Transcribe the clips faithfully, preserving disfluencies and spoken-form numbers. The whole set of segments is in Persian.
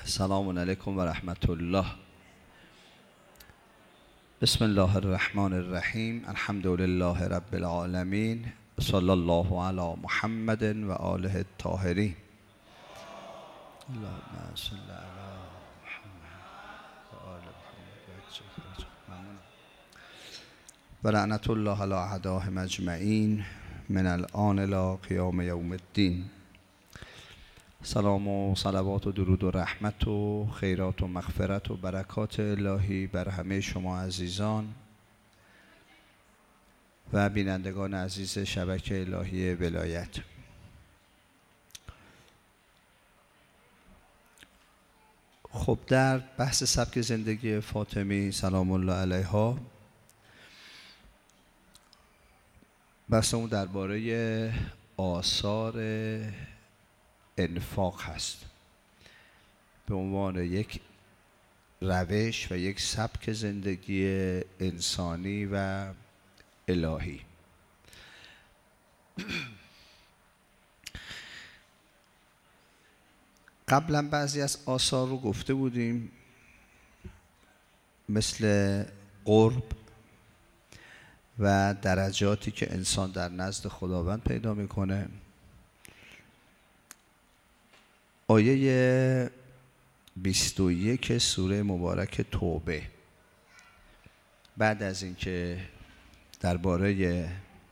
سلام علیکم و رحمت الله. بسم الله الرحمن الرحیم. الحمد لله رب العالمین. صلی الله علی محمد و آله الطاهرین. اللهم صل علی محمد و آل محمد و لعنت الله علی اعدائهم اجمعین من الآن الی قیام یوم الدین. سلام و صلوات و درود و رحمت و خیرات و مغفرت و برکات الهی بر همه شما عزیزان و بینندگان عزیز شبکه الهی ولایت. خب در بحث سبک زندگی فاطمی سلام الله علیها بحثمون درباره آثار انفاق هست به عنوان یک روش و یک سبک زندگی انسانی و الهی. قبلا بعضی از آثار رو گفته بودیم، مثل قرب و درجاتی که انسان در نزد خداوند پیدا میکنه. آیه بیست و یک سوره مبارک توبه، بعد از اینکه درباره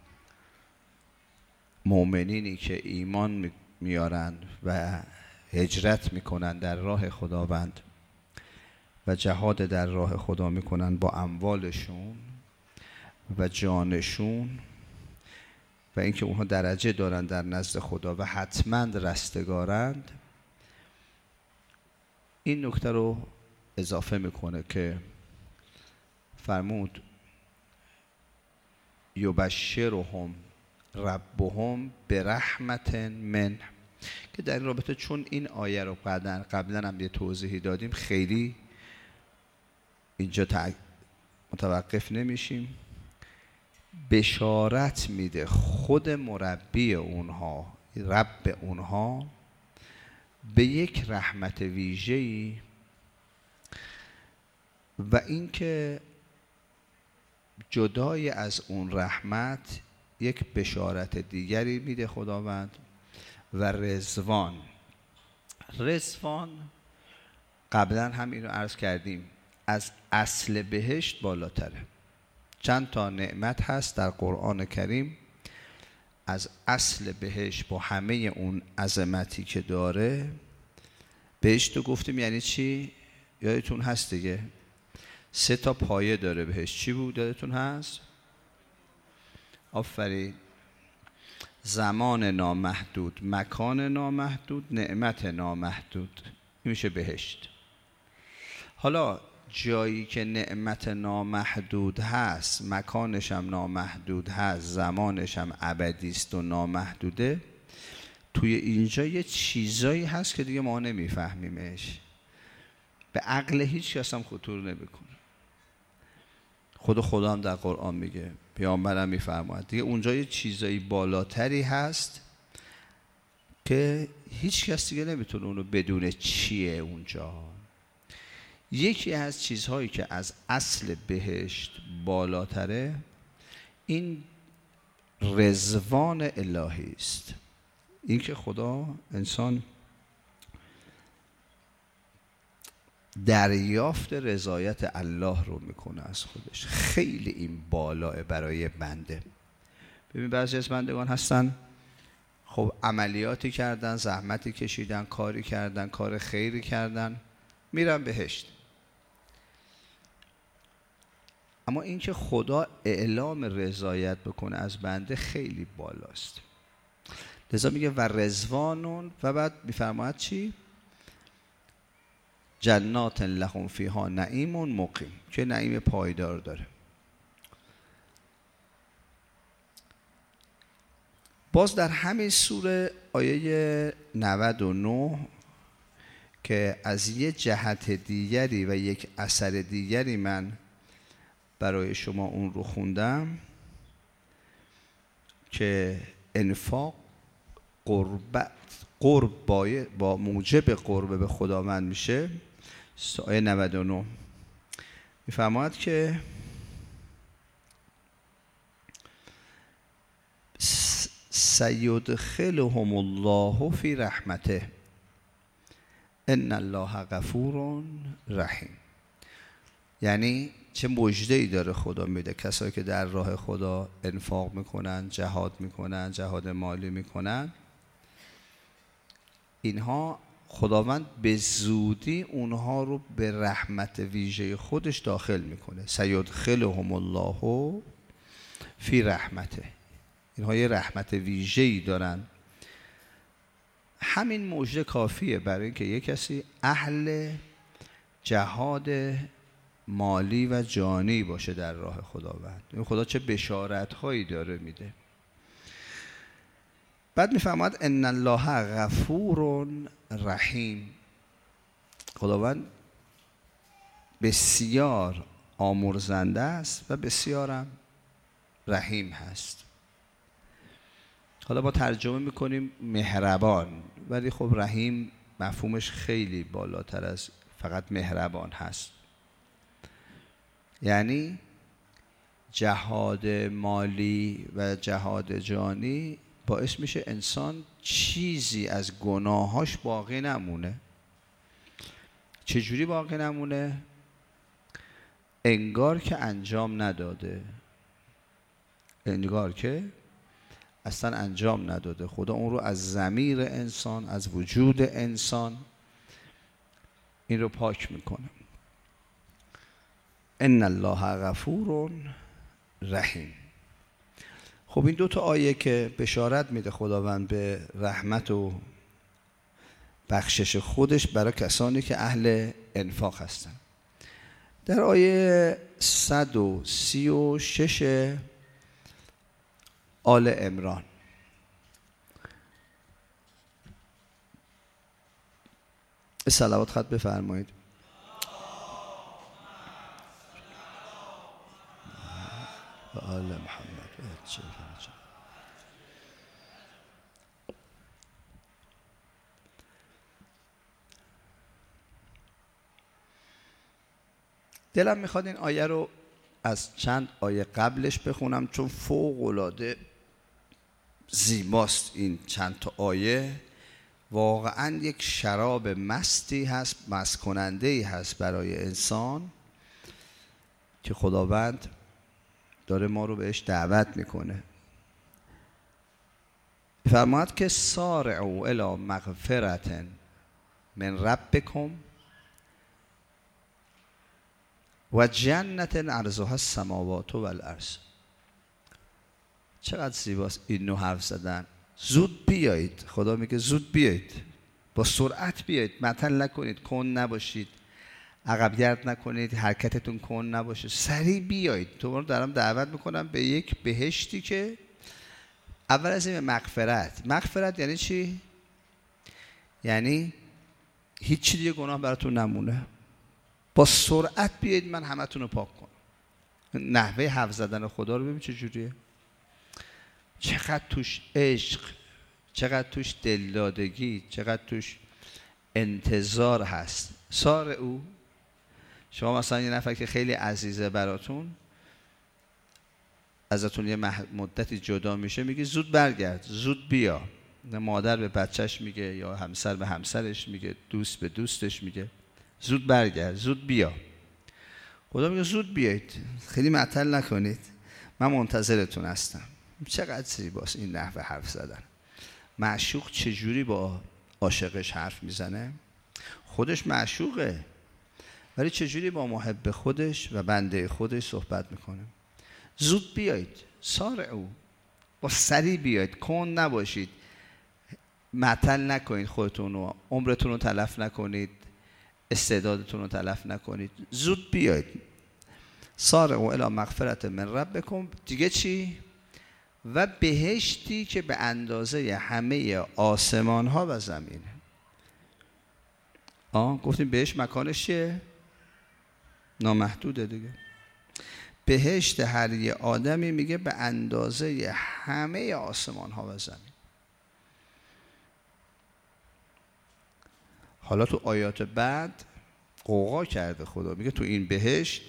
مؤمنینی که ایمان میارن و هجرت میکنن در راه خداوند و جهاد در راه خدا میکنن با اموالشون و جانشون و اینکه اونها درجه دارن در نزد خدا و حتما رستگارند، این نکته رو اضافه میکنه که فرمود یبشرهم ربهم برحمت من، که در این رابطه چون این آیه رو قبلا قبلا هم یه توضیحی دادیم خیلی اینجا متوقف نمیشیم. بشارت میده خود مربی اونها، رب اونها، به یک رحمت ویژه‌ای و اینکه جدای از اون رحمت یک بشارت دیگری میده خداوند و رضوان. رضوان قبلا هم اینو عرض کردیم از اصل بهشت بالاتره. چند تا نعمت هست در قرآن کریم از اصل بهشت با همه اون عظمتی که داره. بهشت رو گفتیم یعنی چی؟ یادتون هست دیگه، سه تا پایه داره بهشت. چی بود یادتون هست؟ آفرین. زمان نامحدود، مکان نامحدود، نعمت نامحدود، این میشه بهشت. حالا جایی که نعمت نامحدود هست، مکانش هم نامحدود هست، زمانش هم ابدی است و نامحدوده، توی اینجا یه چیزایی هست که دیگه ما نمیفهمیمش، به عقل هیچ کس هم خطور نمیکنه. خود خدا هم در قرآن میگه، پیامبرم میفرماید دیگه اونجا یه چیزایی بالاتری هست که هیچ کس دیگه نمیتونه اونو بدونه چیه اونجا. یکی از چیزهایی که از اصل بهشت بالاتره این رضوان الهی است. این که خدا انسان دریافت رضایت الله رو میکنه از خودش. خیلی این بالاه برای بنده. ببین بعضی از بندگان هستن خب عملیاتی کردن، زحمتی کشیدن، کاری کردن، کار خیری کردن، میرن بهشت. اما اینکه خدا اعلام رضایت بکنه از بنده خیلی بالاست. لذا میگه و رضوانون و بعد میفرماید چی؟ جنات لهم فیها نعیم مقیم، که نعیم پایدار داره. باز در همین سوره آیه نود و نه که از یه جهت دیگری و یک اثر دیگری من برای شما اون رو خوندم که انفاق قربت قرب با موجب قرب به خداوند میشه. آیه نود و نه میفرماید که سیدخلهم الله فی رحمته ان الله غفور رحیم. یعنی چه مژده‌ای داره خدا میده کسایی که در راه خدا انفاق میکنن، جهاد میکنن، جهاد مالی میکنن، اینها خداوند به زودی اونها رو به رحمت ویژه خودش داخل میکنه. سیدخلهم الله فی رحمته، اینها یه رحمت ویژه‌ای دارن. همین مژده کافیه برای اینکه یک کسی اهل جهاد مالی و جانی باشه در راه خداوند. این خدا چه بشارت هایی داره میده. بعد میفهمد ان الله غفور رحیم. خداوند بسیار آمرزنده است و بسیارم رحیم هست. حالا با ترجمه میکنیم مهربان، ولی خب رحیم مفهومش خیلی بالاتر از فقط مهربان هست. یعنی جهاد مالی و جهاد جانی باعث میشه انسان چیزی از گناهاش باقی نمونه. چجوری باقی نمونه؟ انگار که انجام نداده، انگار که اصلا انجام نداده. خدا اون رو از ضمیر انسان، از وجود انسان این رو پاک میکنه. ان الله غفور رحیم. خب این دو تا آیه که بشارت میده خداوند به رحمت و بخشش خودش برای کسانی که اهل انفاق هستن. در آیه صد و سی و شش آل عمران صلوات خط بفرمایید. آل محمد. دلم میخواد این آیه رو از چند آیه قبلش بخونم چون فوق العاده زیباست. این چند تا آیه واقعا یک شراب مستی هست، مست کننده‌ای هست برای انسان که خداوند داره ما رو بهش دعوت میکنه. فرماید که سارعوا الی مغفرة من ربکم و جنت عرضها السماوات و الارض. چقدر زیباست این نوع حرف زدن. زود بیایید، خدا میگه زود بیایید، با سرعت بیایید، معطل نکنید، کند نباشید، عقب گرد نکنید، حرکتتون کند نباشه، سریع بیایید. تو رو دارم دعوت میکنم به یک بهشتی که اول از این مغفرت. مغفرت یعنی چی؟ یعنی هیچ چیز دیگه گناه براتون نمونه. با سرعت بیایید من همتون رو پاک کنم. نحوه حرف زدن خدا رو ببین چه جوریه. چقدر توش عشق، چقدر توش دلدادگی، چقدر توش انتظار هست. سار او شما مثلا یه نفر که خیلی عزیزه براتون، ازتون یه مدتی جدا میشه، میگه زود برگرد، زود بیا. مادر به بچهش میگه یا همسر به همسرش میگه، دوست به دوستش میگه زود برگرد، زود بیا. خدا میگه زود بیایید، خیلی معطل نکنید، من منتظرتون هستم. چقدر زیباست این نحوه حرف زدن. معشوق چجوری با عاشقش حرف میزنه؟ خودش معشوقه ولی چجوری با محب خودش و بنده خودش صحبت میکنه؟ زود بیایید، سارعوا، با سریع بیایید، کند نباشید، معطل نکنید خودتون رو، عمرتون رو تلف نکنید، استعدادتون رو تلف نکنید، زود بیایید. سارعوا الی مغفرة من ربکم. دیگه چی؟ و بهشتی که به اندازه همه آسمان ها و زمینه. آه گفتیم بهشت مکانش چیه؟ نامحدوده دیگه. بهشت هر یه آدمی میگه به اندازه همه آسمان ها و زمین. حالا تو آیات بعد قوقا کرده خدا، میگه تو این بهشت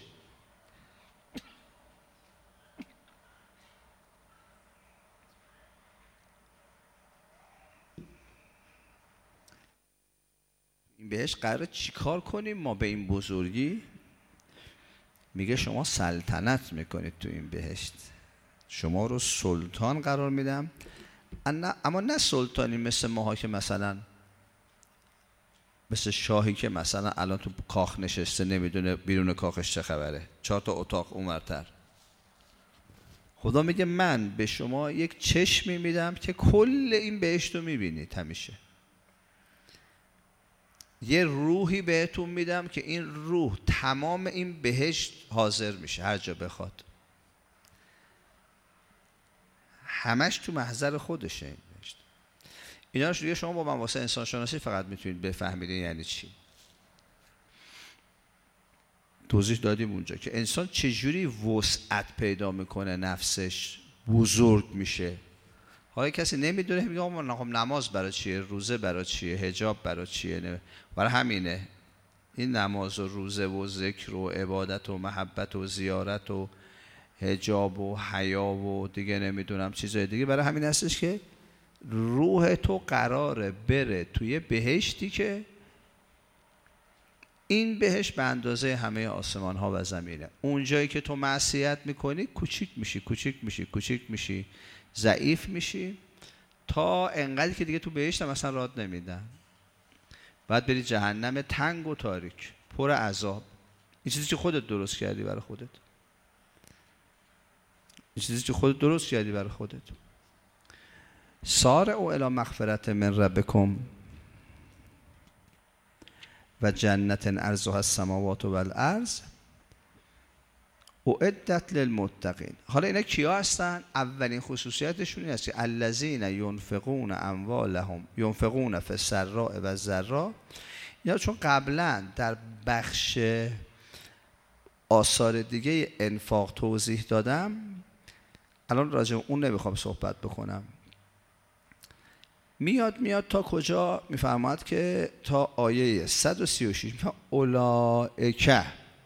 این بهشت قراره چیکار کنیم ما به این بزرگی؟ میگه شما سلطنت میکنید تو این بهشت، شما رو سلطان قرار میدم، اما نه سلطانی مثل ماها که مثلا مثل شاهی که مثلا الان تو کاخ نشسته نمیدونه بیرون کاخش چه خبره، چهار تا اتاق اونورتر. خدا میگه من به شما یک چشمی میدم که کل این بهشت رو میبینید همیشه. یه روحی بهتون میدم که این روح تمام این بهشت حاضر میشه هر جا بخواد، همش تو محضر خودشه این بهشت. اینا رو دیگه شما با من واسه انسان شناسی فقط میتونید بفهمید یعنی چی. توضیح دادیم اونجا که انسان چجوری وسعت پیدا میکنه، نفسش بزرگ میشه. حالا کسی نمیدونه میگه آقا نماز برای چیه، روزه برای چیه، حجاب برای چیه؟ برای همینه. این نماز و روزه و ذکر و عبادت و محبت و زیارت و حجاب و حیا و دیگه نمیدونم چیزای دیگه برای همین هستش که روح تو قراره بره توی بهشتی که این بهشت به اندازه همه آسمان ها و زمینه. اون جایی که تو معصیت میکنی کوچیک میشی کوچیک میشی کوچیک میشی ضعیف میشی تا انقدر که دیگه تو بهشت هم اصلا رات نمیدن. بعد بری جهنم تنگ و تاریک پر عذاب. این چیزی که خودت درست کردی برای خودت، این چیزی که خودت درست کردی برای خودت. سارعوا الی مغفرة من ربکم و جنت عرضها السماوات والارض اعدت للمتقین. حالا اینا کیا هستن؟ اولین خصوصیتشون این است که الذین ينفقون اموالهم ينفقون فی السراء و الضراء. اینا چون قبلا در بخش آثار دیگه انفاق توضیح دادم، الان راجع به اون نمیخوام صحبت بکنم. میاد میاد تا کجا؟ میفرماد که تا آیه صد و سی و شش اولئک.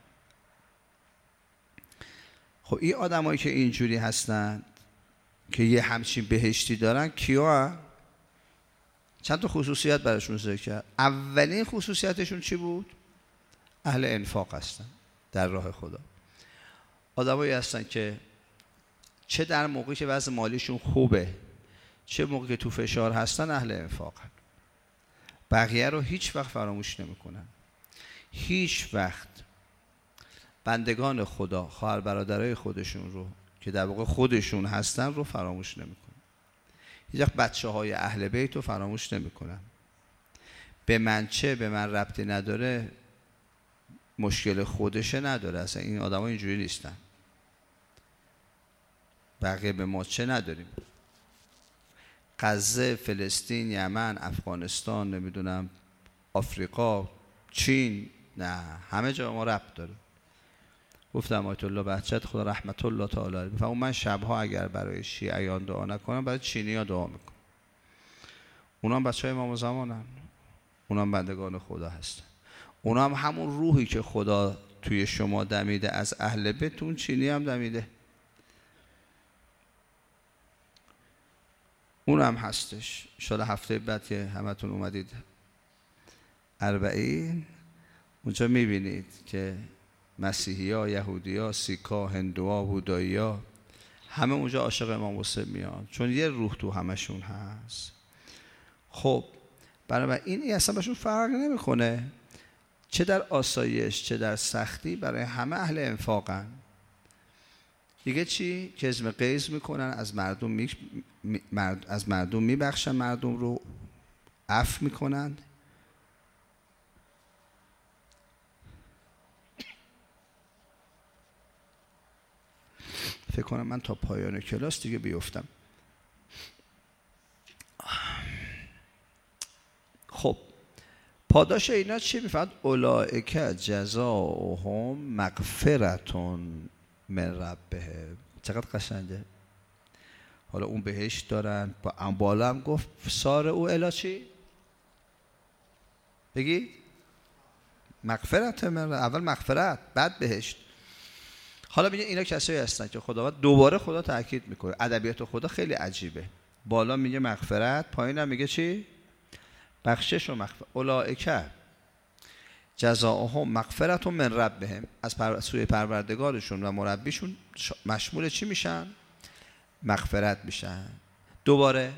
خب این آدمایی که اینجوری هستن که یه همچین بهشتی دارن کیا؟ چند تا خصوصیت براشون ذکر کرد. اولین خصوصیتشون چی بود؟ اهل انفاق هستن در راه خدا. آدمایی هستن که چه در موقعی که وضع مالیشون خوبه چه موقعی که تو فشار هستن اهل انفاقن. بقیه رو هیچ وقت فراموش نمیکنن. هیچ وقت بندگان خدا، خواهر برادرای خودشون رو که در واقع خودشون هستن رو فراموش نمیکنن. هیچ وقت بچه های اهل بیت رو فراموش نمیکنن. به من چه، به من ربطی نداره، مشکل خودشه نداره. اصلا این آدم ها اینجوری نیستن. بقیه به ما چه نداریم. غزه، فلسطین، یمن، افغانستان، نمیدونم آفریقا، چین، نه همه جا ما ربط داره. گفتم آیت الله بهجت خدا رحمت الله تعالی علیه بفرمود من شبها اگر برای شیعیان دعا نکنم برای چینی‌ها دعا میکنم. اونا هم بچهای امام زمانن، اونا هم بندگان خدا هستن. اونا هم همون روحی که خدا توی شما دمیده از اهل بیت اون چینی هم دمیده. اون هم هستش. انشاءالله هفته بعد که همتون اومدید اربعین اونجا میبینید که مسیحی ها، یهودی ها، سیک ها، هندو ها، بودایی ها همه اونجا عاشق امام حسین میان چون یه روح تو همشون هست. خب برای این اصلا بهشون فرق نمیکنه چه در آسایش چه در سختی، برای همه اهل انفاقن. دیگه چی؟ کظم غیظ میکنن، از مردم می... مرد... از مردم میبخشن، مردم رو عفو میکنن. فکر کنم من تا پایان کلاس دیگه بیفتم. خب پاداش اینا چی میفهمد؟ اولئک جزاؤهم مغفرتون من ربهم. چقدر قشنگه. حالا اون بهشت دارن، با بالا هم گفت سارعوا الی چی؟ بگی مغفرت من رب. اول مغفرت بعد بهشت. حالا میگه اینا کسایی هستن که خداوند دوباره خدا تاکید میکنه. ادبیات خدا خیلی عجیبه. بالا میگه مغفرت، پایین هم میگه چی؟ بخشش و مغفرت. اولئک جزاؤهم مغفرت من ربهم، از پر... سوی پروردگارشون و مربیشون مشمول چی میشن؟ مغفرت میشن. دوباره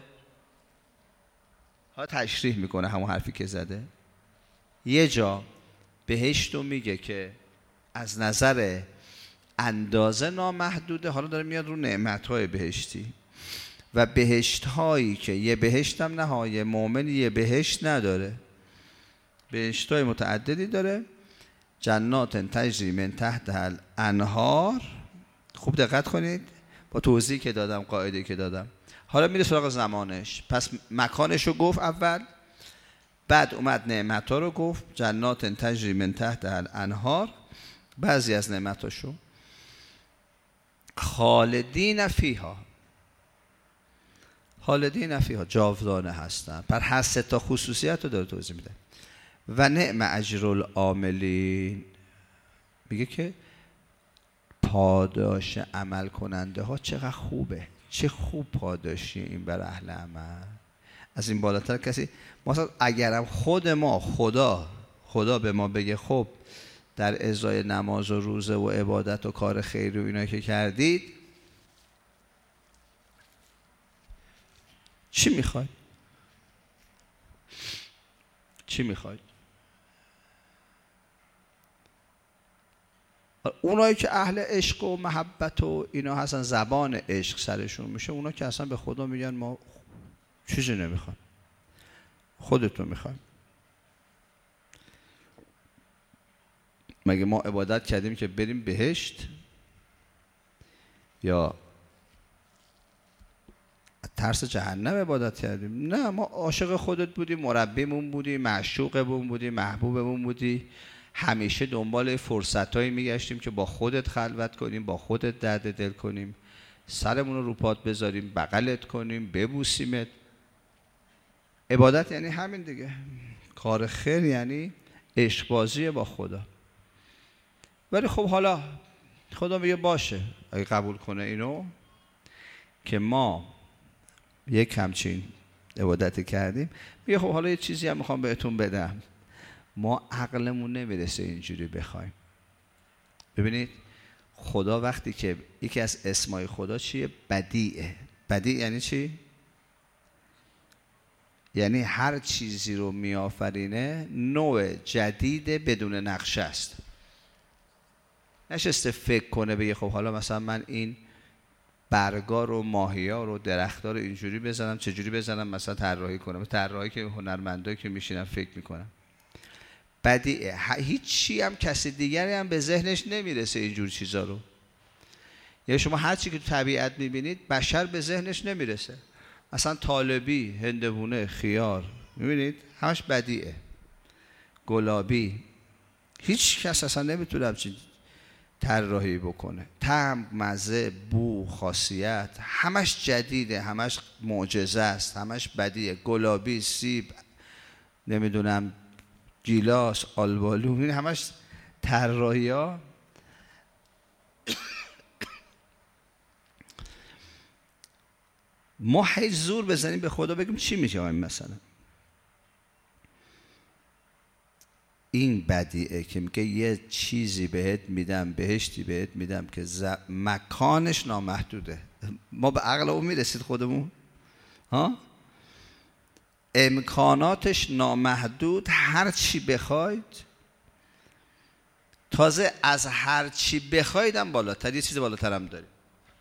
ها تشریح میکنه همون حرفی که زده. یه جا بهشت رو میگه که از نظر اندازه نامحدوده، حالا داره میاد رو نعمتهای بهشتی و بهشت هایی که یه بهشت هم نه، یه مؤمن یه بهشت نداره، بهشت های متعددی داره. جنات تجری من تحتها الانهار. خوب دقت کنید با توضیحی که دادم، قاعده که دادم. حالا میره سراغ زمانش. پس مکانش رو گفت اول، بعد اومد نعمت‌ها رو گفت. جنات تجری من تحتها الانهار، بعضی از نعمتاشو خالدین فیها، خالدین فیها جاودانه هستن. پر هر سه تا خصوصیت رو داره توضیح میده. و نعم اجر العاملین، میگه که پاداش عمل کننده ها چقدر خوبه، چه خوب پاداشی این بر اهل عمل. از این بالاتر کسی مثلا اگرم خود ما خدا خدا به ما بگه خب در ازای نماز و روزه و عبادت و کار خیری و اینا که کردید چی میخواید؟ چی میخواید؟ اونایی که اهل عشق و محبت و اینا هستن، زبان عشق سرشون میشه، اونا که اصلا به خدا میگن ما چیزی نمیخوایم، خودتو میخوایم. مگه ما عبادت کردیم که بریم بهشت یا ترس جهنم عبادت کردیم؟ نه، ما عاشق خودت بودیم، مربیمون بودی، معشوقمون بودی، محبوبمون بودی، همیشه دنبال فرصتایی میگشتیم که با خودت خلوت کنیم، با خودت درد دل کنیم، سرمون رو رو پات بذاریم، بغلت کنیم، ببوسیمت. عبادت یعنی همین دیگه. کار خیر یعنی عشق بازی با خدا. ولی خب حالا خدا میگه باشه، اگه قبول کنه اینو که ما یک همچین عبادتی کردیم، میگه خب حالا یه چیزی هم میخوام بهتون بدم. ما عقلمون نمیرسه اینجوری بخوایم. ببینید خدا وقتی که یکی از اسمای خدا چیه؟ بدیعه. بدیع یعنی چی؟ یعنی هر چیزی رو میآفرینه نوع جدید بدون نقشه است. نشسته فکر کنه بگه خب حالا مثلا من این برگا رو، ماهیا رو، درخت‌ها رو اینجوری بزنم، چجوری بزنم، مثلا طراحی کنم. طراحی که هنرمندایی که میشینن فکر میکنن. بدیعه. هیچ چی هم کسی دیگری هم به ذهنش نمیرسه اینجور چیزا رو. یعنی شما هر چی که تو طبیعت میبینید بشر به ذهنش نمیرسه. اصلا طالبی، هندوونه، خیار، میبینید همش بدیعه. گلابی، هیچ کس اصلا نمیتونه همچین طراحی بکنه. طعم، مزه، بو، خاصیت، همش جدیده، همش معجزه است، همش بدیعه. گلابی، سیب، نمیدونم گیلاس، آلبالو، این همش طراحی ها. ما هیچ زور بزنیم به خدا بگیم چی میشه این مثلا. این بدیعه که میگه یه چیزی بهت میدم، بهشتی بهت میدم که ز... مکانش نامحدوده. ما به عقل اون میرسید خودمون؟ ها؟ امکاناتش نامحدود، هر چی بخواید. تازه از هر چی بخواید هم بالاتر، یه چیز بالاتر هم داریم.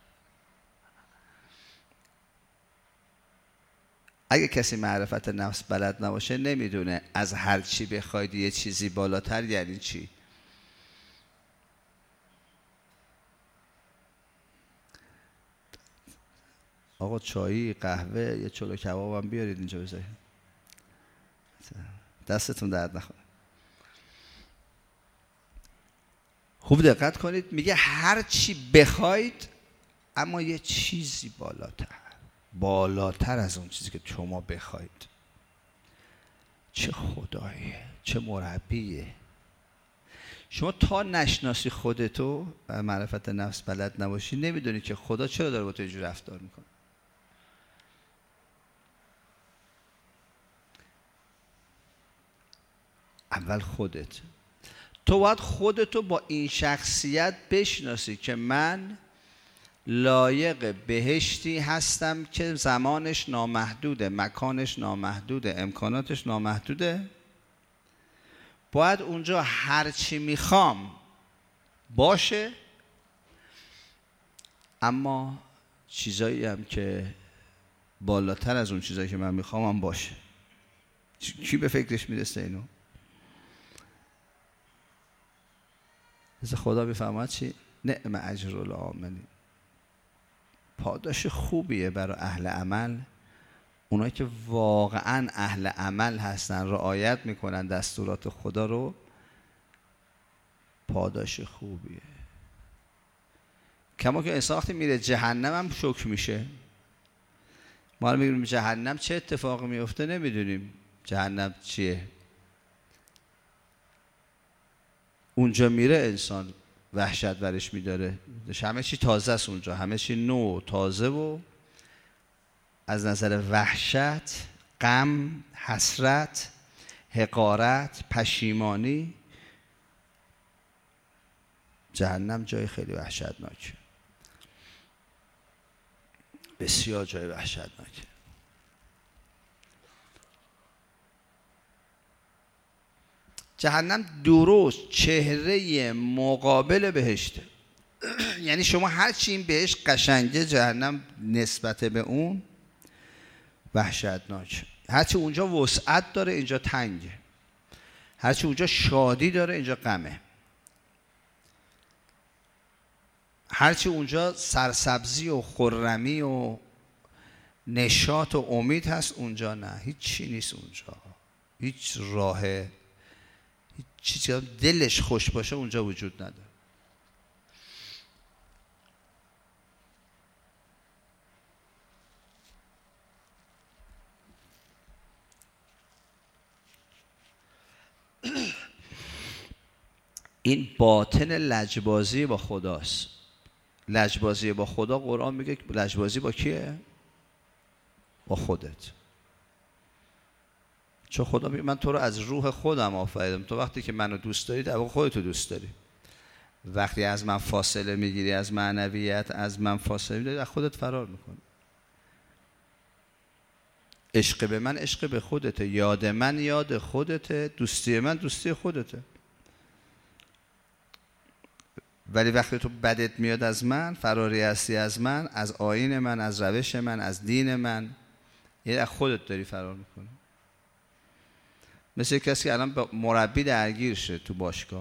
اگه کسی معرفت نفس بلد نباشه نمیدونه از هر چی بخواید یه چیزی بالاتر یعنی چی. آقا چایی، قهوه، یه چلو کباب هم بیارید اینجا بذارید. دستتون درد نکنه. خوب دقت کنید، میگه هر چی بخواید اما یه چیزی بالاتر، بالاتر از اون چیزی که شما بخواید. چه خداییه، چه مربیه. شما تا نشناسی خودتو و معرفت نفس بلد نباشی نمیدونی که خدا چرا داره با تو اینجور رفتار میکنه. اول خودت، تو باید خودتو با این شخصیت بشناسی که من لایق بهشتی هستم که زمانش نامحدوده، مکانش نامحدوده، امکاناتش نامحدوده. باید اونجا هرچی میخوام باشه، اما چیزایی هم که بالاتر از اون چیزایی که من میخوام هم باشه. کی به فکرش میرسه اینو؟ از خدا میفهمد چی؟ نعم اجر العاملین. پاداش خوبیه برای اهل عمل، اونایی که واقعا اهل عمل هستن، رعایت میکنن دستورات خدا رو. پاداش خوبیه. کما که انسان وقتی میره جهنم هم شوک میشه. ما رو میگیم جهنم چه اتفاقی میفته نمیدونیم جهنم چیه. اونجا میره انسان وحشت ورش میداره. همه چی تازه است اونجا، همه چی نو تازه و از نظر وحشت، غم، حسرت، حقارت، پشیمانی. جهنم جای خیلی وحشتناکه، بسیار جای وحشتناکه. جهنم درست چهره مقابل بهشته. یعنی شما هرچی این بهشت قشنگه، جهنم نسبت به اون وحشتناک. هرچی اونجا وسعت داره اینجا تنگه، هرچی اونجا شادی داره اینجا غمه، هرچی اونجا سرسبزی و خرمی و نشاط و امید هست اونجا نه، هیچ چی نیست اونجا. هیچ راه، هیچ چیزی دلش خوش باشه اونجا وجود نداره. این باطن لجبازی با خداست. لجبازی با خدا، قرآن میگه لجبازی با کیه؟ با خودت. چون خدا میگه من تو رو از روح خودم آفریدم. تو وقتی که منو دوست داری در واقع خودتو دوست داری. وقتی از من فاصله میگیری، از معنویت از من فاصله میگیری، از خودت فرار میکنی. عشق به من عشق به خودته، یاد من یاد خودته، دوستی من دوستی خودته. ولی وقتی تو بدت میاد از من، فراری هستی از من، از آیین من، از روش من، از دین من، یه از خودت داری فرار میکنی. مثل کسی که الان با مربی درگیر شه تو باشگاه،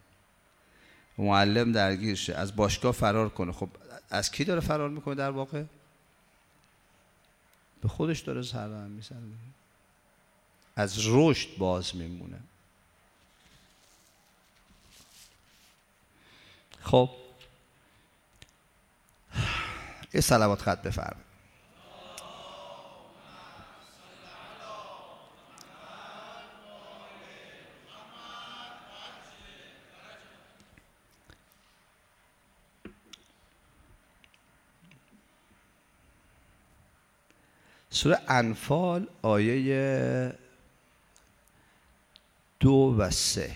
معلم درگیر شه، از باشگاه فرار کنه. خب از کی داره فرار میکنه در واقع؟ به خودش داره سرم میزنه، از رشد باز میمونه. خب یه صلوات خط بفرمایید. سوره انفال آیه دو و سه.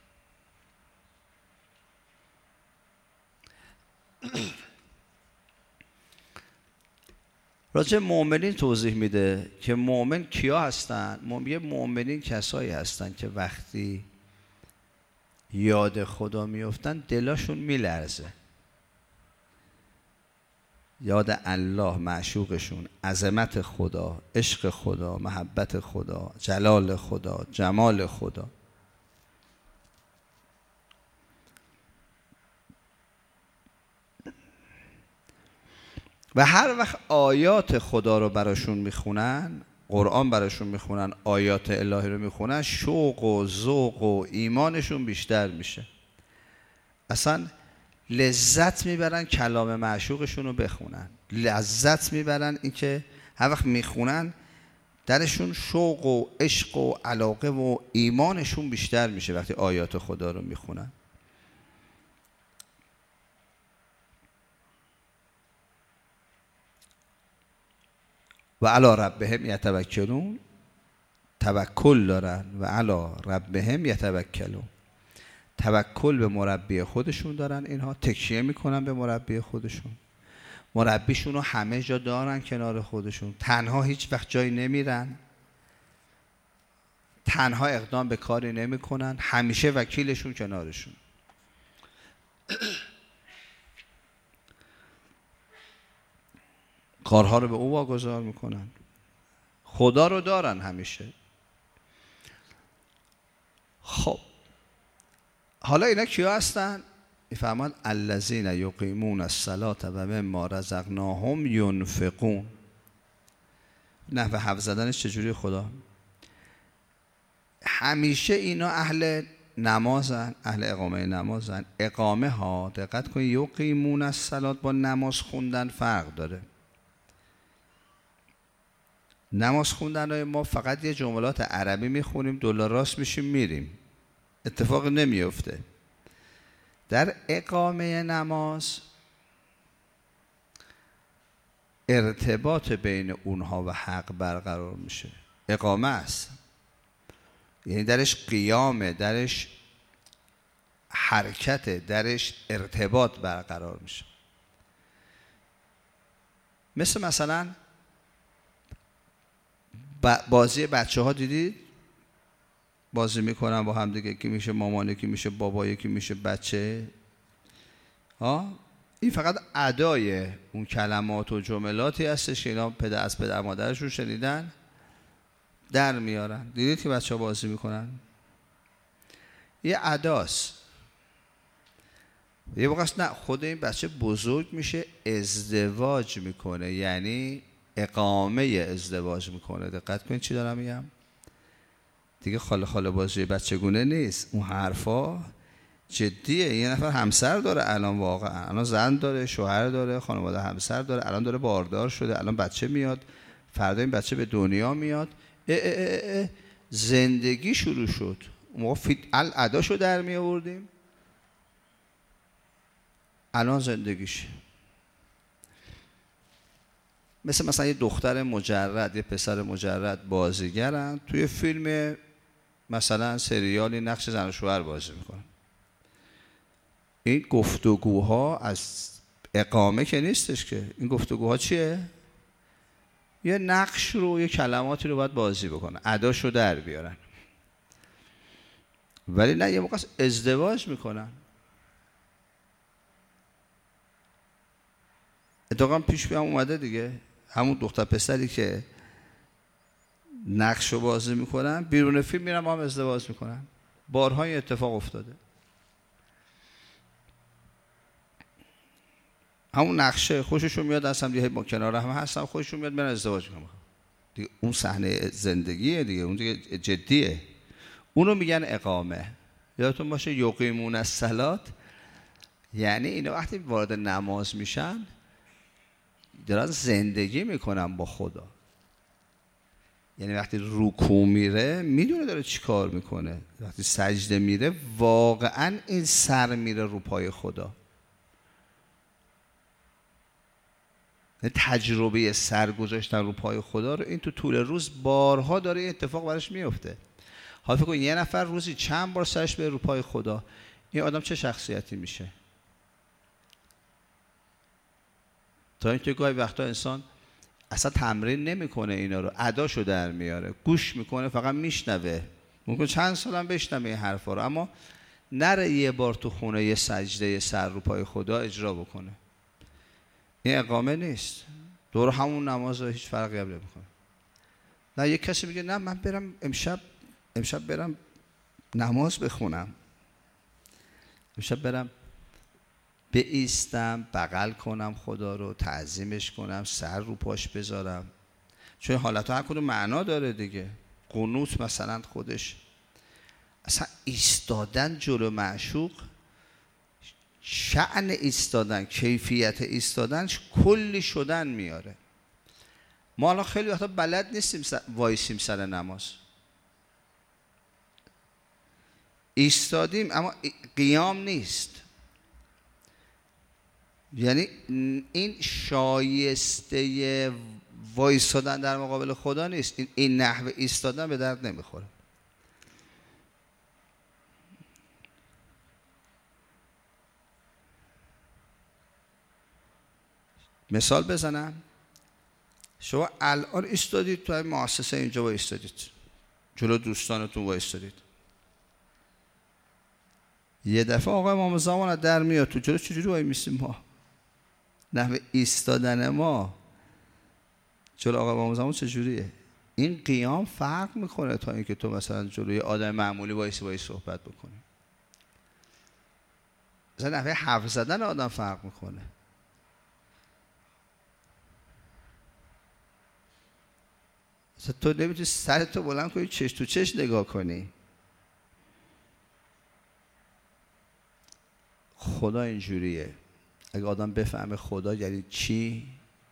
راجع مؤمنین توضیح میده که مؤمن کیا هستن. مؤمنین کسایی هستن که وقتی یاد خدا میافتن دلاشون میلرزه. یاد الله، معشوقشون، عظمت خدا، عشق خدا، محبت خدا، جلال خدا، جمال خدا. و هر وقت آیات خدا رو براشون میخونن، قرآن براشون میخونن، آیات الهی رو میخونن، شوق و ذوق و ایمانشون بیشتر میشه. اصلا لذت میبرن کلام معشوقشون رو بخونن، لذت میبرن این که هر وقت میخونن درشون شوق و عشق و علاقه و ایمانشون بیشتر میشه وقتی آیات خدا رو میخونن. و علی ربهم یتوکلون، توکل دارن و علی ربهم یتوکلون، توکل به مربی خودشون دارن، اینها تکیه میکنن به مربی خودشون، مربیشون رو همه جا دارن کنار خودشون، تنها هیچ وقت جایی نمیرن، تنها اقدام به کاری نمی کنن، همیشه وکیلشون کنارشون. کارها رو به او واگذار میکنن، خدا رو دارن همیشه. خب حالا اینا کیا هستن؟ میفرمان الذین یقیمون الصلاة و مما رزقناهم ینفقون. نحوه حرف زدنش چجوری خدا؟ همیشه اینا اهل نمازن، اهل اقامه نمازن. اقامه ها دقت کنید، یقیمون الصلاة با نماز خوندن فرق داره. نماز خوندن ما فقط یه جملات عربی میخونیم، دلار راست میشیم میریم، اتفاق نمیفته. در اقامه نماز ارتباط بین اونها و حق برقرار میشه. اقامه است یعنی درش قیامه، درش حرکته، درش ارتباط برقرار میشه. مثل مثلا بازی بچه ها دیدید بازی میکنن با هم دیگه، کی میشه مامان، کی میشه بابا، کی میشه بچه ها. این فقط ادای اون کلمات و جملاتی هستش که اینا پدر از پدر مادرشون شنیدن در میارن. دیدید که بچه ها بازی میکنن، یه اداست. یه وقت نه خود این بچه بزرگ میشه ازدواج میکنه، یعنی اقامه ازدواج میکنه. دقت کنید چی دارم میگم؟ دیگه خاله خاله بازی بچگونه نیست، اون حرفا جدیه. یه نفر همسر داره الان، واقعا الان زن داره، شوهر داره، خانواده همسر داره، الان داره باردار شده، الان بچه میاد، فردا این بچه به دنیا میاد، اه اه اه اه زندگی شروع شد. ما الاداشو در می آوردیم، الان زندگیش. مثل مثلا یه دختر مجرد، یه پسر مجرد بازیگرن، توی فیلم مثلا سریالی نقش زن و شوهر بازی میکنن. این گفتگوها از اقامه که نیستش که. این گفتگوها چیه؟ یه نقش رو، یه کلماتی رو باید بازی بکنن، اداشو در بیارن. ولی نه، یه موقع ازدواج میکنن. اتفاقا پیش بیام اومده دیگه، همون دختر پسری که نقشو بازی میکنن بیرون فیلم میرن با هم ازدواج میکنن. بارها این اتفاق افتاده. همون نقشه خوششون میاد، اصلا دیگه با کنار هم هستن، خوششون میاد میرن ازدواج میکنن دیگه. اون صحنه زندگیه دیگه، اون دیگه جدیه. اونو میگن اقامه. یادتون باشه یقیمون الصلاة، یعنی اینا وقتی وارد نماز میشن دارن زندگی میکنن با خدا. یعنی وقتی رکوع میره میدونه داره چی کار میکنه، وقتی سجده میره واقعا این سر میره رو پای خدا. تجربه سر گذاشتن رو پای خدا رو این تو طول روز بارها داره اتفاق براش میفته. حالا فکر کن یه نفر روزی چند بار سرش بره رو پای خدا، این آدم چه شخصیتی میشه؟ تا اینکه گاهی وقتا انسان اصلا تمرین نمیکنه اینا رو، اداشو در میاره، گوش میکنه، فقط میشنوه، ممکن چند سالم بشنوه این حرفا رو، اما نره یه بار تو خونه یه سجده سر رو پای خدا اجرا بکنه. این اقامه نیست. دور همون نماز هیچ فرقی هم نمیکنه. نه یک کسی میگه نه من برم امشب امشب برم نماز بخونم، امشب برم بایستم بغل کنم خدا رو، تعظیمش کنم، سر رو پاش بذارم. چون حالتها هر کدوم معنا داره دیگه. قنوت مثلا خودش اصلا ایستادن جلو معشوق، شأن ایستادن، کیفیت ایستادن کلی شدن میاره. ما الان خیلی وقتا بلد نیستیم وایسیم سر نماز، ایستادیم اما قیام نیست. یعنی این شایسته وایسادن در مقابل خدا نیست، این, این نحوه ایستادن به درد نمیخوره. مثال بزنم، شما الان ایستادید تو این مؤسسه، اینجا ایستادید جلو دوستانتون ایستادید، یه دفعه آقای امام زمان در میاد تو جلو، چجوری وای میسیم ما؟ نحوه ایستادن ما جلو آقای امام زمان چجوریه؟ این قیام فرق میکنه تا اینکه تو مثلا جلوی آدم معمولی وایسی وایسی صحبت بکنی. مثلا نحوه حرف زدن آدم فرق میکنه. مثلا تو نمیتونی سرتو بلند کنی چش تو چش نگاه کنی. خدا اینجوریه. اگه آدم بفهمه خدا یعنی چی،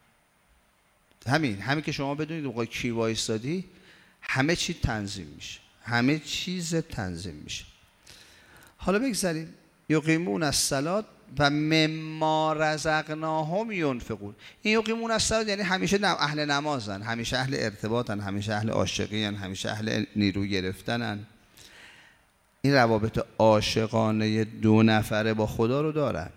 همین همین که شما بدونید موقع کی وایستادی همه چی تنظیم میشه، همه چیز تنظیم میشه. حالا بگذاریم یقیمون الصلاة و مما رزقناهم ینفقون. این یقیمون الصلاة یعنی همیشه اهل نمازن، همیشه اهل ارتباطن، همیشه اهل عاشقین، همیشه اهل نیرو گرفتنن. این روابط عاشقانه دو نفره با خدا رو دارن.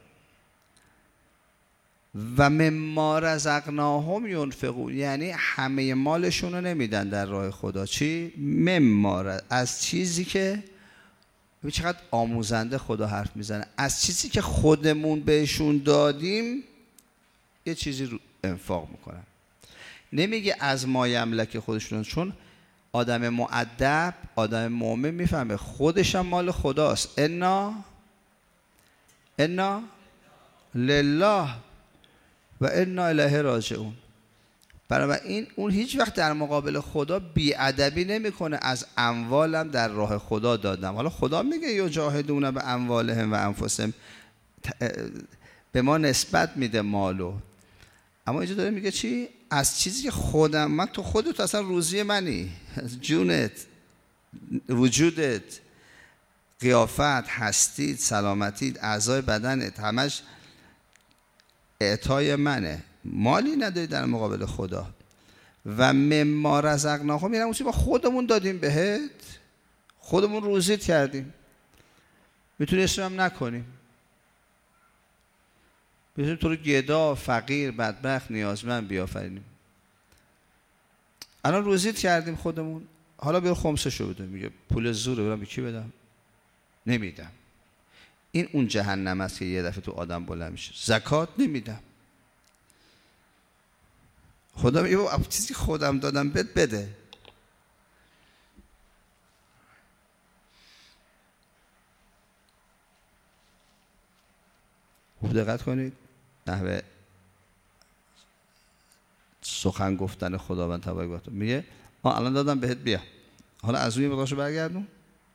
و مما رزقناهم ینفقون یعنی همه مالشون رو نمیدن در راه خدا. چی؟ مما، از چیزی که، چقدر آموزنده خدا حرف میزنه، از چیزی که خودمون بهشون دادیم یه چیزی رو انفاق میکنن. نمیگه از ما یملک خودشون، چون آدم مؤدب، آدم مؤمن میفهمه خودش هم مال خداست. انا انا لله و انا الیه راجعون. بنابراین اون هیچ وقت در مقابل خدا بی‌ادبی نمیکنه، از اموالم در راه خدا دادم. حالا خدا میگه یجاهدون به اموالهم و انفسهم، به ما نسبت میده مالو، اما اینجا داره میگه چی؟ از چیزی که خودم، من تو خودت اصلا روزی منی، جونت، وجودت، قیافت، هستید، سلامتید، اعضای بدنت، همش اعطای منه، مالی نداری در مقابل خدا. و مما رزقناهم یعنی اون چیزی ما خودمون دادیم بهت، خودمون روزیت کردیم، میتونی اسمم نکنیم، میتونیم تو رو گدا، فقیر، بدبخت، نیازمند بیافرینیم. الان روزیت کردیم خودمون، حالا بیا خمسشو بده. میگه پول زوره، برام به کی بدم؟ نمیدم. این اون جهنم است که یه دفعه تو آدم بلند میشه. زکات نمیدم. خدا میگه اون چیزی خودم دادم بهت بده. خوب دقت کنید نحوه سخن گفتن خداوند تبارک و تعالی. میگه آ الان دادم بهت، بیا حالا از اون مقدارشو برگردون.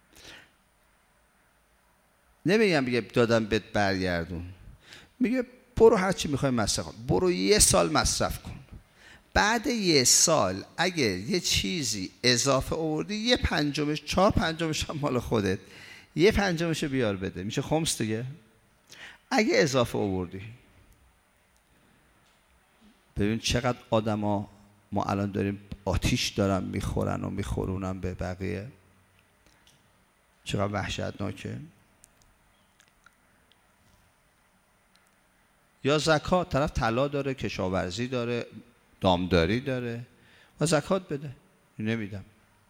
نمیگم بگه دادم بهت برگردون، میگه برو هر چی میخوای مصرف کن، برو یه سال مصرف کن، بعد یه سال اگه یه چیزی اضافه آوردی یه پنجمش، چهار پنجمش هم مال خودت، یه پنجمش بیار بده، میشه خمس دیگه. اگه اضافه آوردی، ببین چقدر آدما ما الان داریم آتیش دارن میخورن و میخورونن به بقیه، چقدر وحشتناکه. یا زکات، طرف طلا داره، کشاورزی داره، دامداری داره و زکات بده، نمیدم.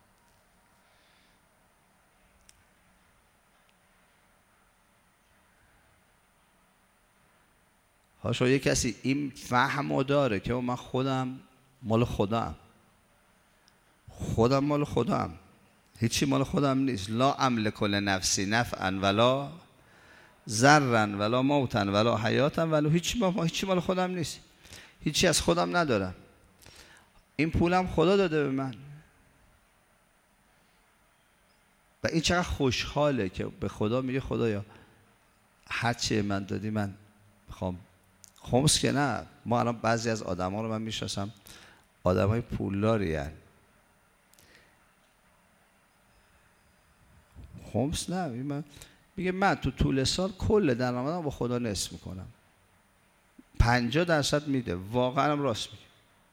هاشو یک کسی این فهمو داره که من خودم مال خودم، خودم مال خودم، هیچی مال خودم نیست. لا املک لنفسی نفعا ولا ضرا ولا موتا ولا حیاتا ولا، هیچی ما هیچی مال خودم نیست، هیچی از خودم ندارم. این پولم خدا داده به من و این چقدر خوشحاله که به خدا میگه خدایا هرچی من دادی من میخوام خمس. که نه، ما الان بعضی از آدما رو من میشناسم، آدم های پولداری هن. خمس نه، من میگه من تو طول سال کل درآمدم با خدا نصف میکنم، پنجاه درصد میده. واقعا هم راست میگه.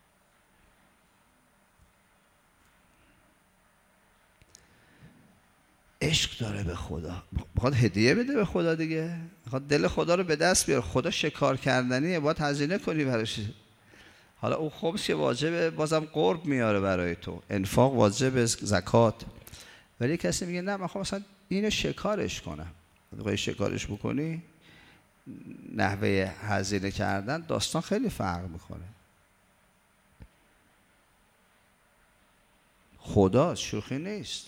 عشق داره به خدا، میخواد هدیه بده به خدا دیگه، میخواد دل خدا رو به دست بیاره. خدا شکار کردنیه، باید هزینه کنی براش. حالا اون خمس که واجبه، بازم قرب میاره برای تو، انفاق واجبه، زکات. ولی کسی میگه نه من خواهم مثلا اینو شکارش کنم. وقتی شکارش بکنی، نحوه هزینه کردن داستان خیلی فرق میکنه. خدا شوخی نیست.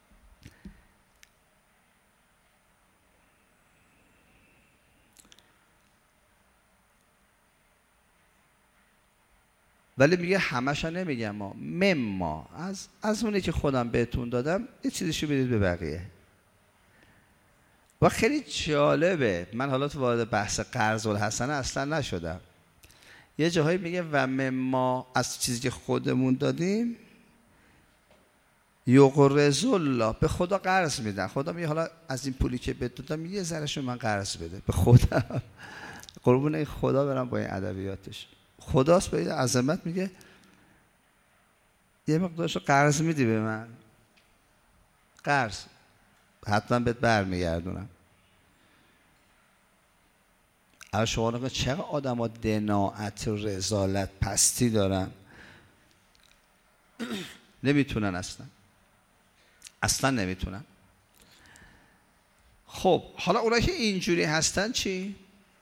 ولی میگه همش نمیگم، ما مما از از اونی که خودم بهتون دادم یه چیزیشو بدید به بقیه. و خیلی جالبه، من حالا تو وارد بحث قرض الحسنه اصلا نشدم. یه جاهایی میگه و مما از چیزی که خودمون دادیم یقرض الله، به خدا قرض میدن. خدا میگه حالا از این پولی که بهت دادم یه ذرهشو من قرض بده به خودم. قربون این خدا برم با این ادبیاتش. خداست به این عظمت میگه یه مقدارشو قرض میدی به من، قرض حتما بهت برمیگردونم. اما شما نگاه چقدر آدم ها دناعت و رذالت پستی دارن، نمیتونن اصلا اصلا نمیتونن. خب حالا اونایی که اینجوری هستن چی؟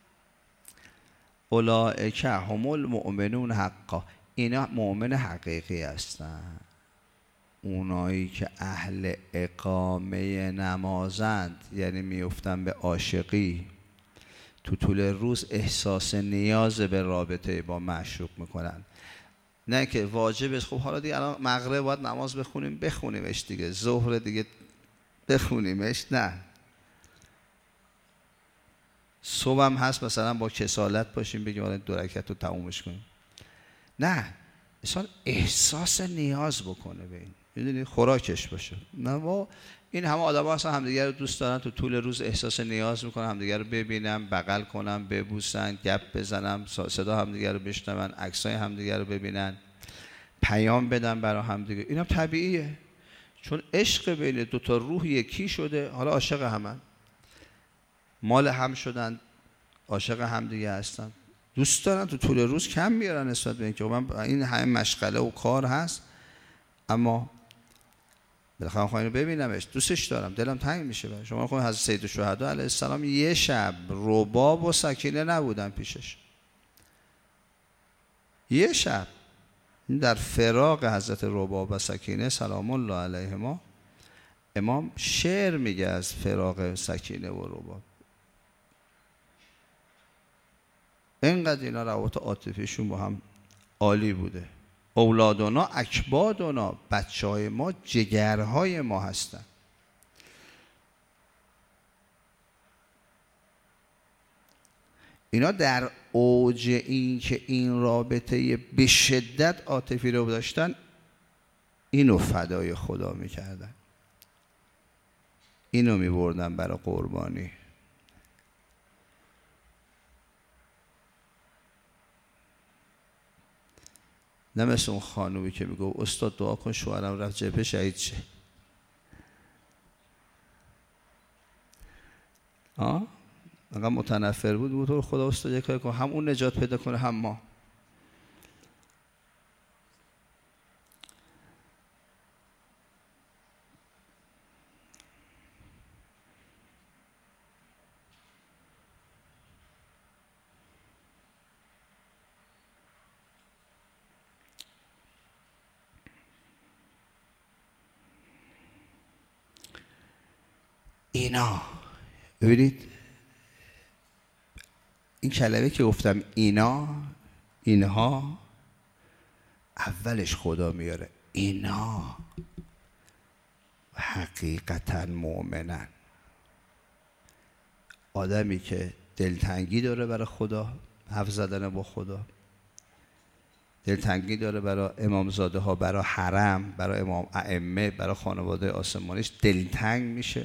اولئک هم المؤمنون حقا، اینا مؤمن حقیقی هستن. اونایی که اهل اقامه نمازند، یعنی میفتن به عاشقی، تو طول روز احساس نیاز به رابطه با معشوق میکنن. نه که واجبش خب حالا دیگه الان مغرب باید نماز بخونیم بخونیمش دیگه، ظهر دیگه بخونیمش، نه. صبح هم هست مثلا با کسالت باشیم بگیم حالا دو رکعت رو تمومش کنیم، نه. انسان احساس نیاز بکنه به این، میدونی خوراکش باشه. نه با این همه آدم ها اصلا همدیگر رو دوست دارن، تو طول روز احساس نیاز میکنن همدیگر رو ببینن، بغل کنن، ببوسن، گپ بزنن، صدا همدیگر رو بشنون، عکسای همدیگر رو ببینن، پیام بدن برای همدیگر. اینم طبیعیه، چون عشق بین دو تا روح یکی شده. حالا عاشق همن، مال هم شدن، عاشق همدیگه هستن، دوست دارن، تو طول روز کم میارن نسبت به اینکه من این همه مشغله و کار هست، اما بالاخره خواهی رو ببینمش، دوستش دارم، دلم تنگ میشه برای شما. خواهی حضرت سید الشهدا علیه السلام یه شب رباب و سکینه نبودن پیشش، یه شب در فراق حضرت رباب و سکینه سلام الله علیهما، امام شعر میگه از فراق سکینه و رباب. اینقدر اینا روابط عاطفیشون با هم عالی بوده. اولادنا اکبادنا، بچه های ما جگرهای ما هستن. اینا در اوج این که این رابطه به شدت عاطفی رو داشتن، اینو فدای خدا میکردن، اینو میبردن برای قربانی. نه مثل اون خانومی که میگو استاد دعا کن شوهرم رفت جبهه شهید شه. آه؟ انقدر متنفر بود بود تو خدا استاد یک کاری کن، هم اون نجات پیدا کنه هم ما. اینا ببینید، این کلمه که گفتم اینا، اینها، اولش خدا میاره اینا حقیقتا مؤمنن. آدمی که دلتنگی داره برای خدا، حرف زدن با خدا، دلتنگی داره برای امامزاده ها، برای حرم، برای امام ائمه، برای خانواده آسمانیش دلتنگ میشه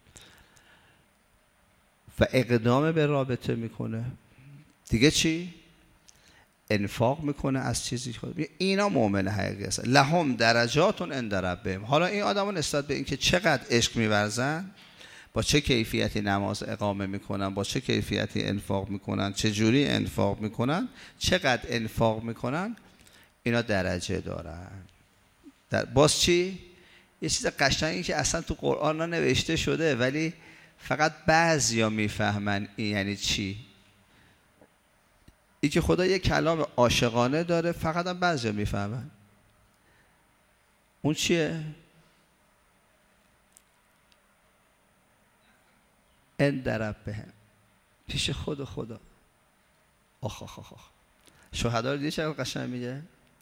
و اقدام به رابطه میکنه. دیگه چی؟ انفاق میکنه از چیزی خود. اینا مؤمن حقیقی هستن. لهم درجاتون عند ربهم. حالا این آدما نسبت به اینکه چقدر عشق می‌ورزن، با چه کیفیتی نماز اقامه میکنن، با چه کیفیتی انفاق میکنن، چه جوری انفاق میکنن، چقدر انفاق میکنن، اینا درجه دارن. در باز چی؟ یه چیز قشنگی که اصلا تو قرآن نوشته شده ولی فقط بعضیا میفهمن این یعنی چی. این که خدا یک کلام عاشقانه داره، فقط هم بعضیا میفهمن. اون چیه؟ عند ربهم، پیش خود خدا. آخ آخ آخ آخ. شهدا رو دیدی چه قشنگ میگه؟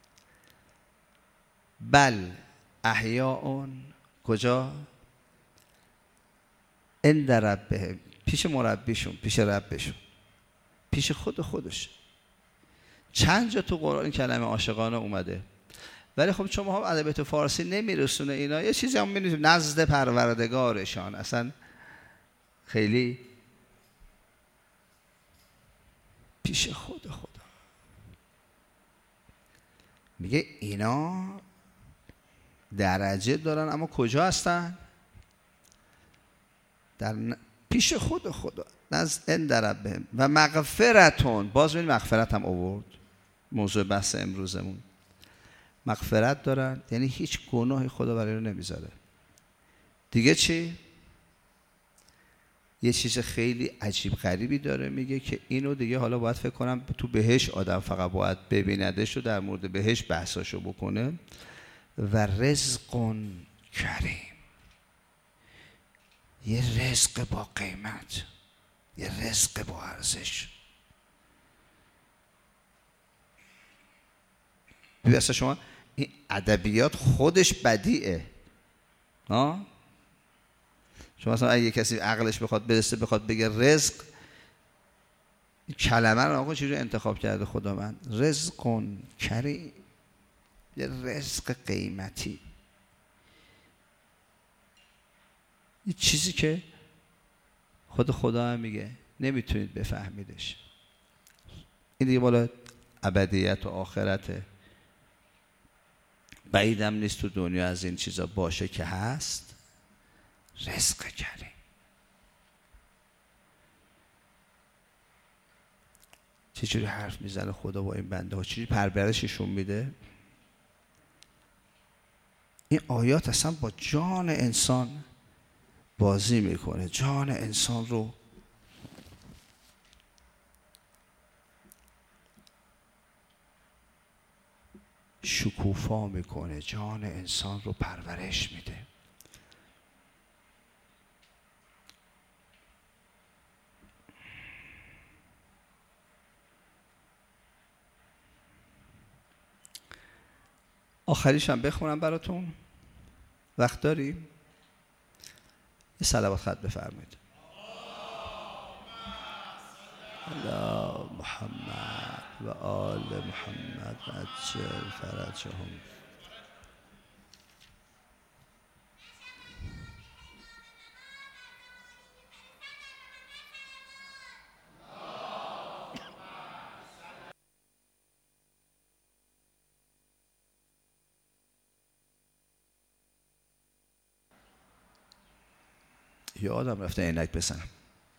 بل احیاء، کجا؟ عند ربهم، پیش مربیشون، پیش ربشون، پیش خود خودش. چند جا تو قرآن کلمه عاشقانه اومده، ولی خب چون ما هم ادبیات فارسی نمیرسونه اینا، یه چیزی هم می‌نویسیم نزد پروردگارشان، اصلا خیلی پیش خود خدا. میگه اینا درجه دارن، اما کجا هستن؟ در ن... پیش خود خدا، نزد عند ربهم و مغفرتون. باز ببین مغفرت هم آورد، موضوع بحث امروزمون. مغفرت دارن یعنی هیچ گناهی خدا برای رو نمیذاره. دیگه چی؟ یه چیز خیلی عجیب غریبی داره، میگه که اینو دیگه حالا باید فکر کنم تو بهش آدم فقط باید ببیندش و در مورد بهش بحثاشو بکنه. و رزق کریم، یه رزق با قیمت، یه رزق با ارزش. ببین اصلا شما این ادبیات خودش بدیعه. ها؟ شما مثلا اگه کسی عقلش بخواد برسه بخواد بگه رزق، کلمه رو آقا چجوری انتخاب کرده خدا من؟ رزق کریم، یه رزق قیمتی، یه چیزی که خود خدا هم میگه نمیتونید بفهمیدش. این دیگه بالا ابدیت و آخرته، بعیدم نیست تو دنیا از این چیزا باشه که هست. رزق کریم. چجوری حرف میزنه خدا با این بنده ها، چجوری پرورششون میده. این آیات اصلا با جان انسان بازی میکنه، جان انسان رو شکوفا میکنه، جان انسان رو پرورش میده. آخریش هم بخونم براتون، وقت داریم؟ یه صلوات خط بفرمایید. علی محمد و آل محمد عجل فرجهم. یادم رفته عینک بزنم.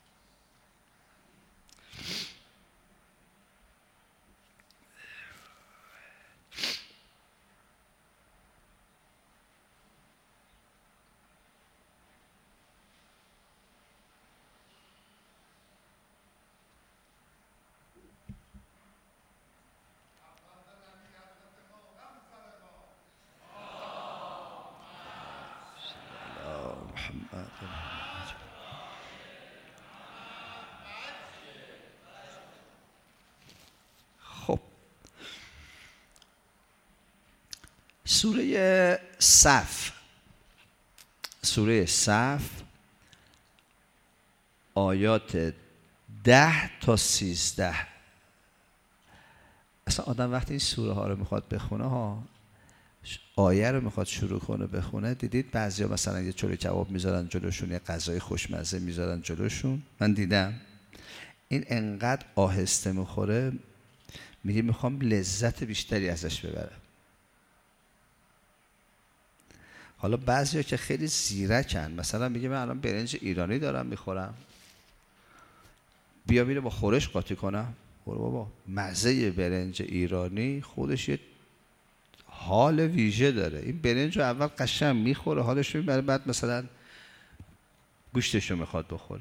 خب سوره صف، سوره صف آیات ده تا سیزده. اصلا آدم وقتی این سوره ها رو میخواد بخونه ها، آیه رو میخواد شروع کنه بخونه، دیدید بعضیا مثلا یه چلو کباب میذارن جلوشون، یه غذای خوشمزه میذارن جلوشون، من دیدم این انقدر آهسته میخوره، میگه میخوام لذت بیشتری ازش ببرم. حالا بعضیا که خیلی زیرکن، مثلا میگه من الان برنج ایرانی دارم میخورم، بیا میره با خورش قاطی کنم. برو بابا، مزه برنج ایرانی خودش یه حال ویژه داره. این برنج رو اول قشنگ میخوره، حالش رو میبره، بعد مثلا گوشتش رو میخواد بخوره.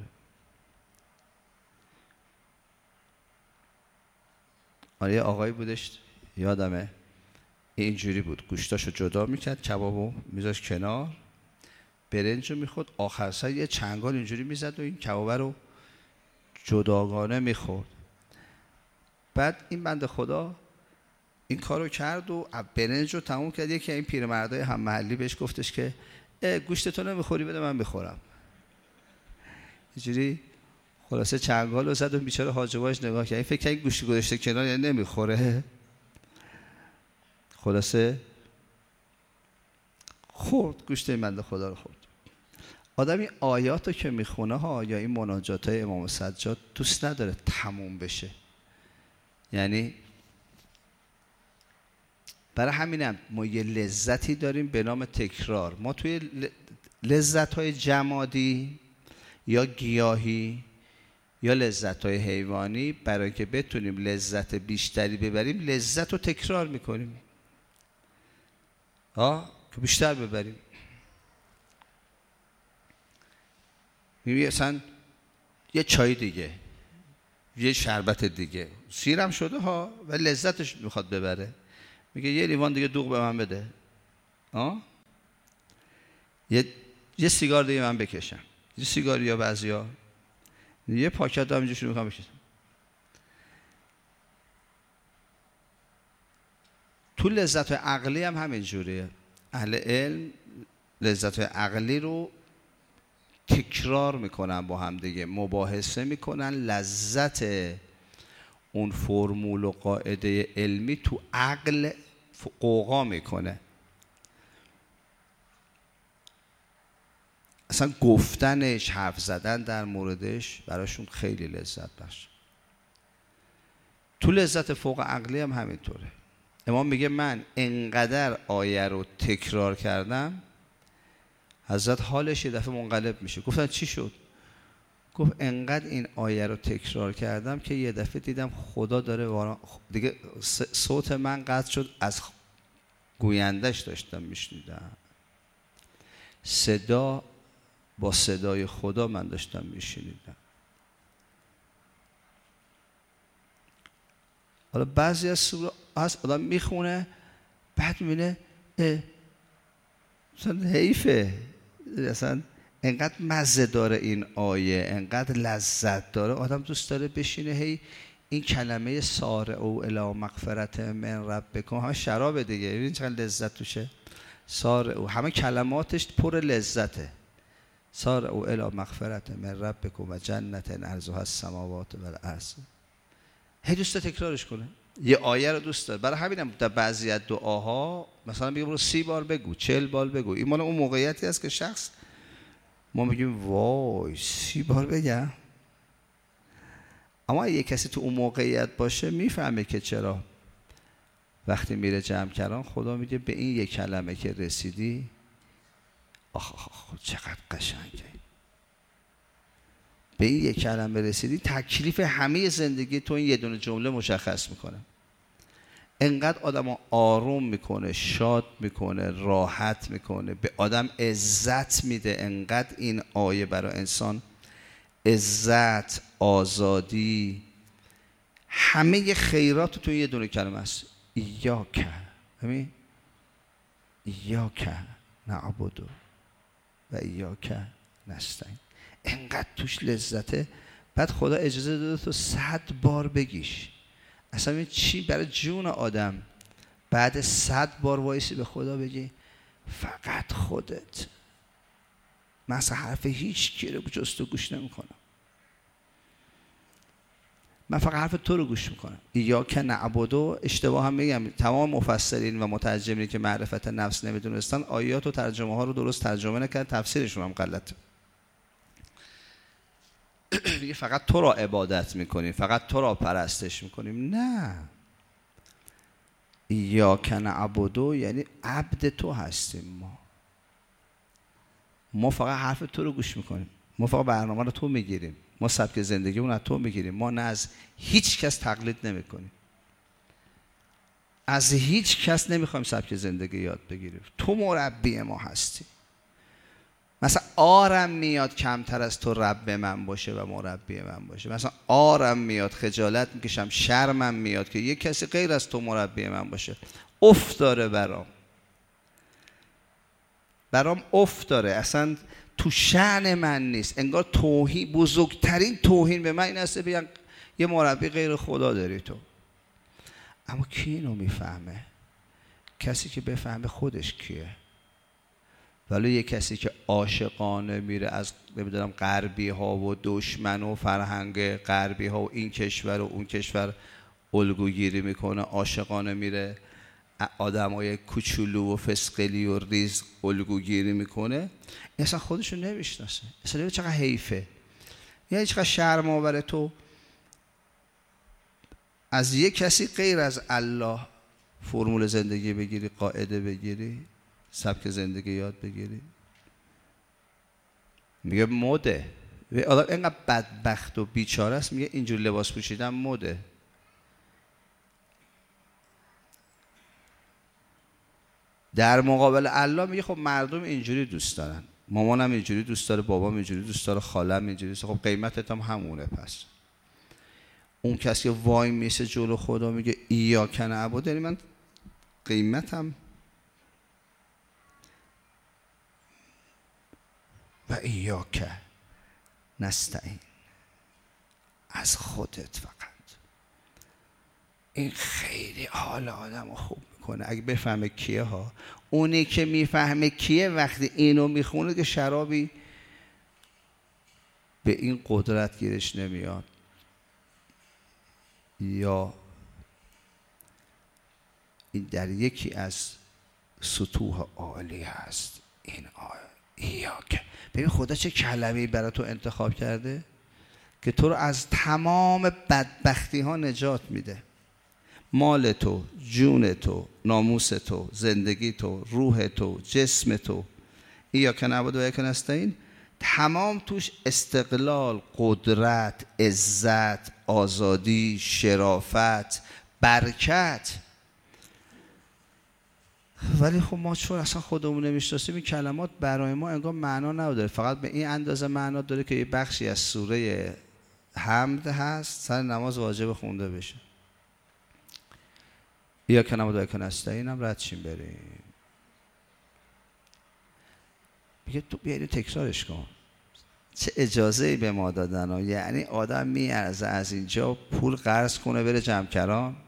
آره یه آقایی بودش یادمه اینجوری بود، گوشتاشو جدا میکرد، کبابو میذاشت کنار، برنج رو میخورد، آخر سر یه چنگال اینجوری میزد و این کبابه رو جداگانه میخورد. بعد این بنده خدا این کارو کرد و برنج رو تموم کرد. یکی این پیرمردای هم محلی بهش گفتش که گوشت تو نمیخوری، بده من بخورم. اینجوری خلاصه چنگال رو زد و بیچاره حاجباش نگاه کرد، این فکر کنید گوشت گذاشته کنار یعنی نمیخوره. خلاصه خورد، گوشت این بنده خدا رو خورد. آدم این آیات رو که میخونه ها یا این مناجات های امام سجاد دوست نداره تموم بشه. یعنی برای همینم ما یه لذتی داریم به نام تکرار. ما توی لذت های جمادی یا گیاهی یا لذت های حیوانی، برای که بتونیم لذت بیشتری ببریم لذت رو تکرار میکنیم ها که بیشتر ببریم. میبینی اصلا یه چای دیگه، یه شربت دیگه، سیرم شده ها و لذتش میخواد ببره، میگه یه لیوان دیگه دوغ به من بده، ها یه یه سیگار دیگه من بکشم، یه سیگار یا بعضیا یه پاکت هم اینجا شروع میکنم بکشم. تو لذت عقلی هم همین جوریه. اهل علم لذت عقلی رو تکرار میکنن، با هم دیگه مباحثه میکنن، لذت اون فرمول و قاعده علمی تو عقل قوقا میکنه. اصلا گفتنش، حرف زدن در موردش براشون خیلی لذت بخش. تو لذت فوق عقلی هم همینطوره. امام میگه من انقدر آیه رو تکرار کردم، حضرت حالش یه دفعه منقلب میشه. گفتن چی شد؟ گفت انقدر این آیه رو تکرار کردم که یه دفعه دیدم خدا داره وارا... دیگه صوت من قطع شد، از گویندش داشتم میشنیدم، صدا با صدای خدا من داشتم میشنیدم. حالا بعضی از سوره هست آدم میخونه بعد میبینه مثلا حیفه، اصلا انقدر مزه داره این آیه، انقدر لذت داره، آدم دوست داره بشینه هی این کلمه سارعوا الی مغفرت من ربکم، همه شراب دیگه، ببین چقدر لذت توشه. سارعوا همه کلماتش پر لذته. سارعوا الی مغفرت من ربکم و جنت عرضها السماوات و الارض. هی دوست تکرارش کنه، یه آیه رو دوست داره. برای همینم در بعضی از دعاها مثلا میگه برو سی بار بگو، چهل بار بگو. این مال اون موقعیتی است که شخص ما میگیم وای سی بار بگم، اما یه کسی تو اون موقعیت باشه میفهمه که چرا وقتی میره جمع کردن خدا میگه به این یک کلمه که رسیدی آخ آخ آخ چقدر قشنگه، به این یک کلمه رسیدی تکلیف همه زندگی تو این یه دونه جمله مشخص میکنه. انقدر آدم آروم میکنه، شاد میکنه، راحت میکنه، به آدم عزت میده. انقدر این آیه برای انسان عزت، آزادی، همه خیرات تو یه دونه کلمه است. ایاک، همین ایاک نعبد و ایاک نستعین. انقدر توش لذته. بعد خدا اجازه داده تو صد بار بگیش. اصلا این چی برای جون آدم بعد صد بار وایسی به خدا بگی فقط خودت، من اصلا حرف هیچ کی رو جز تو گوش نمی کنم. من فقط حرف تو رو گوش میکنم. ایاک نعبدو اشتباه هم میگم، تمام مفسرین و مترجمینی که معرفت نفس نمیدونستن آیات و ترجمه ها رو درست ترجمه نکرد، تفسیرشون هم غلطه. میگه فقط تو را عبادت میکنیم، فقط تو را پرستش میکنیم. نه، ایاک نعبدو یعنی عبد تو هستیم ما. ما فقط حرف تو رو گوش میکنیم، ما فقط برنامه رو تو میگیریم، ما سبک زندگیمون از تو میگیریم، ما نه از هیچ کس تقلید نمیکنیم، از هیچ کس نمیخوایم سبک زندگی یاد بگیریم. تو مربی ما هستی. مثلا آرم میاد کمتر از تو رب من باشه و مربی من باشه. مثلا آرم میاد، خجالت میکشم، شرمم میاد که یک کسی غیر از تو مربی من باشه. افت داره برام برام افت داره، اصلا تو شأن من نیست. انگار توهین، بزرگترین توهین به من این است بگن یه مربی غیر خدا داری تو. اما کی اینو میفهمه؟ کسی که بفهمه خودش کیه. ولی یه کسی که عاشقانه میره از نمیدونم غربی ها و دشمن و فرهنگ غربی ها و این کشور و اون کشور الگوگیری میکنه، عاشقانه میره آدمای کوچولو و فسقلی و ریز الگوگیری میکنه، این اصلا خودشو نمیشناسه. اصلا چقدر حیفه، یعنی چقدر شرم آوره تو از یه کسی غیر از الله فرمول زندگی بگیری، قاعده بگیری، سبک زندگی یاد بگیری. میگه مده. آدم اینقدر بدبخت و بیچاره است میگه اینجور لباس پوشیدن مده. در مقابل الله میگه خب مردم اینجوری دوست دارن، مامانم اینجوری دوست داره، بابام اینجوری دوست داره، خالم اینجوری دوست داره، خب قیمتت هم همونه. پس اون کسی که وای میسه جلو خدا میگه ایاک نعبد، یعنی من قیمتم و ایاک نستعین، از خودت فقط. این خیلی حال آدم خوب میکنه اگه بفهمه کیه ها. اونی که میفهمه کیه وقتی اینو میخونه که شرابی به این قدرت گیرش نمیاد یا این در یکی از سطوح عالی هست. این آیه ایاک، ببین خدا چه کلمه‌ای برای تو انتخاب کرده که تو رو از تمام بدبختی ها نجات میده. مال تو، جون تو، ناموس تو، زندگی تو، روح تو، جسم تو، ایاک نعبد و ایاک نستعین، تمام توش استقلال، قدرت، عزت، آزادی، شرافت، برکت. ولی خب ما چون اصلا خودمون نمیشناسیم این کلمات برای ما انگار معنا نداره، فقط به این اندازه معنا داره که یه بخشی از سوره حمد هست سر نماز واجب خونده بشه. ایاک نعبد و ایاک نستعین هم رد شیم بریم. میگه تو بیایید تکرارش کن. چه اجازه‌ای به ما دادن ها. یعنی آدم میارزه از اینجا پول قرض کنه بره جمکران.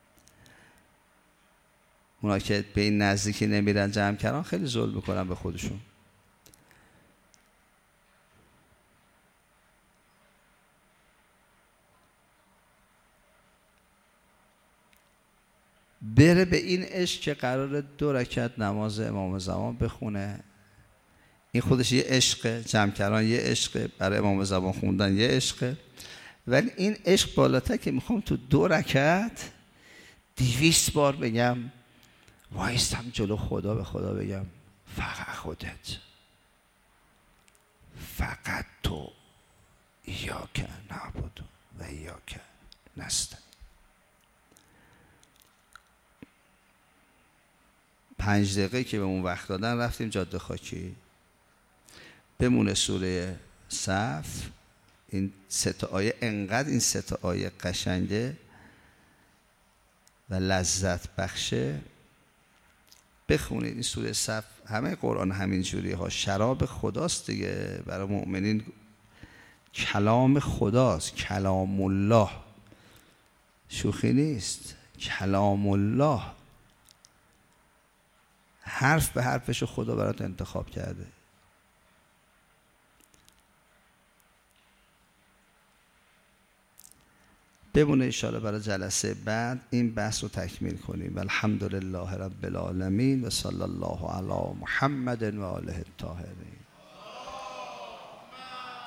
اونا که به این نزدیکی نمیرن جمکران خیلی ظلم میکنن به خودشون. بره به این عشق که قرار دو رکعت نماز امام زمان بخونه. این خودش یه عشقه، جمکران یه عشقه، برای امام زمان خوندن یه عشقه. ولی این عشق بالاتر که میخوام تو دو رکعت دویست بار بگم وایستم جلو خدا، به خدا بگم فقط خودت، فقط تو، ایاک نعبد و ایاک نستعین. پنج دقیقه که به اون وقت دادن رفتیم جاده خاکی. بمونه سوره صف. این سه تا آیه انقدر این سه تا آیه قشنگه و لذت بخشه. بخونید این سوره صف. همه قرآن همین جوری ها. شراب خداست دیگه برای مؤمنین، کلام خداست، کلام الله، شوخی نیست، کلام الله. حرف به حرفشو خدا برات انتخاب کرده. بمونه انشاءالله برای جلسه بعد این بحث رو تکمیل کنیم. و الحمدلله رب العالمین و صلی الله علی محمد و آله الطاهرین.